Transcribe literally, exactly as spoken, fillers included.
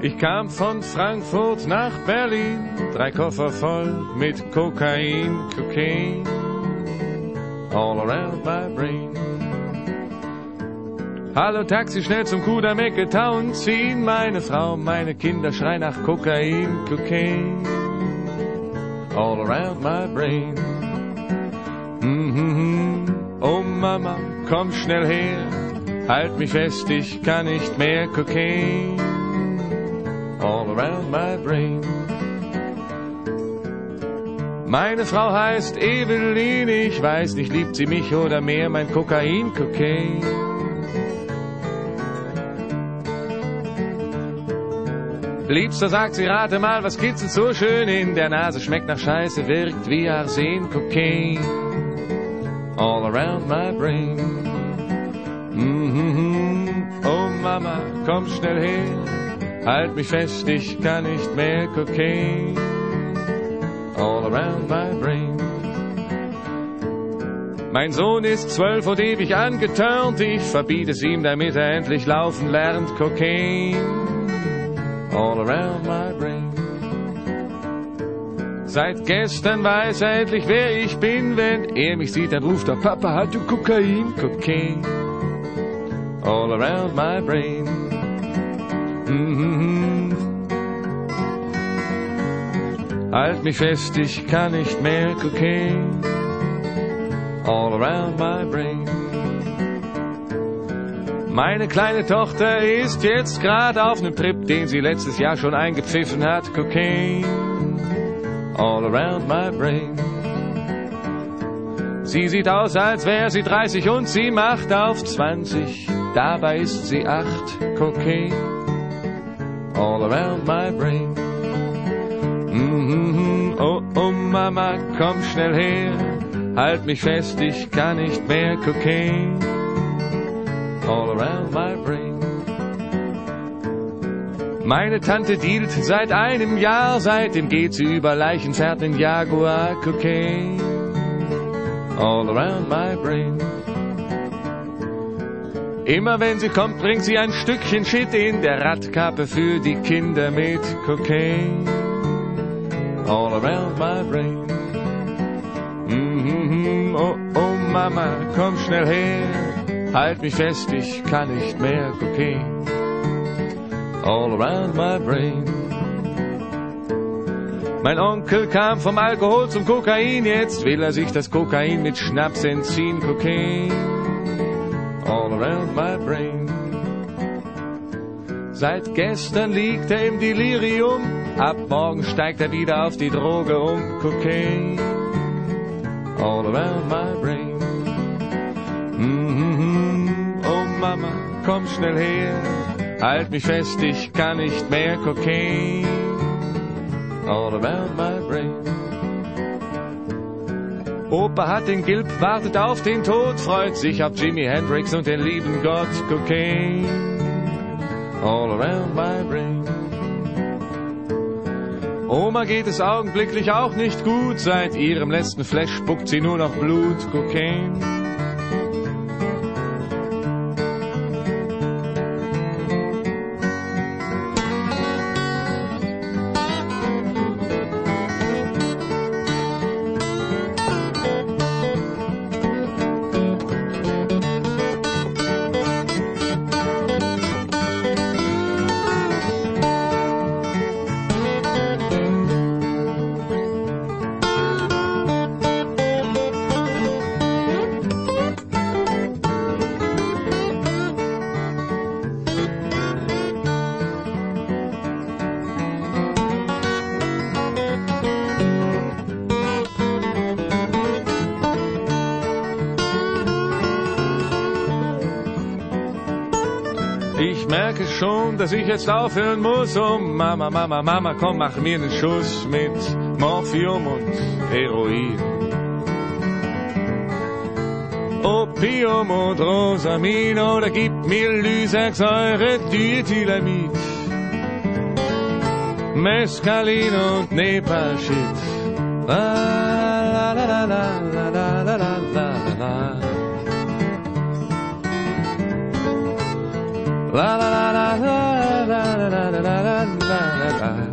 Ich kam von Frankfurt nach Berlin, drei Koffer voll mit Kokain, Cocaine, all around my brain. Hallo Taxi, schnell zum Kudamm-Ecke Town ziehen, meine Frau, meine Kinder schreien nach Kokain, Cocaine, all around my brain. Mm-hmm. Oh Mama, komm schnell her, halt mich fest, ich kann nicht mehr, Cocaine, all around my brain. Meine Frau heißt Evelyn, ich weiß nicht, liebt sie mich oder mehr, mein Kokain, Cocaine. Liebster, sagt sie, rate mal, was kitzelt so schön in der Nase, schmeckt nach Scheiße, wirkt wie Arsen, Cocaine, all around my brain. Mm-hmm. Oh Mama, komm schnell her, halt mich fest, ich kann nicht mehr, Cocaine, all around my brain. Mein Sohn ist zwölf und ewig angeturnt, ich verbiete es ihm, damit er endlich laufen lernt, Cocaine, all around my brain. Seit gestern weiß er endlich, wer ich bin, wenn er mich sieht, dann ruft er, Papa, hat du Kokain, Cocaine, all around my brain. Mm-hmm. Halt mich fest, ich kann nicht mehr, Cocaine, all around my brain. Meine kleine Tochter ist jetzt grad auf nem Trip, den sie letztes Jahr schon eingepfiffen hat, Cocaine, all around my brain. Sie sieht aus, als wäre sie dreißig und sie macht auf zwanzig, dabei ist sie acht, Cocaine, all around my brain. Mm-hmm. Oh, oh Mama, komm schnell her, halt mich fest, ich kann nicht mehr, Cocaine, all around my brain. Meine Tante dealt seit einem Jahr, seitdem geht sie über Leichen, fährt in Jaguar, Cocaine, all around my brain. Immer wenn sie kommt, bringt sie ein Stückchen Shit in der Radkappe für die Kinder mit, Cocaine, all around my brain. Mm-hmm. Oh, oh Mama, komm schnell her, halt mich fest, ich kann nicht mehr, Cocaine, all around my brain. Mein Onkel kam vom Alkohol zum Kokain, jetzt will er sich das Kokain mit Schnaps entziehen, Cocaine, all around my brain. Seit gestern liegt er im Delirium, ab morgen steigt er wieder auf die Droge um, Cocaine, all around my brain. Mm-hmm. Oh Mama, komm schnell her, halt mich fest, ich kann nicht mehr, Cocaine, all around my brain. Opa hat den Gilb, wartet auf den Tod, freut sich auf Jimi Hendrix und den lieben Gott, Cocaine, all around my brain. Oma geht es augenblicklich auch nicht gut, seit ihrem letzten Flash spuckt sie nur noch Blut, Cocaine, Ich merke schon, dass ich jetzt aufhören muss. Oh Mama, Mama, Mama, komm, mach mir einen Schuss mit Morphium und Heroin. Opium und Rosamin oder gib mir Lysergsäure, Diethylamid, Mescalin und Nepashit. La la la la la la la la la la. La la la la la la la la la la. la la la.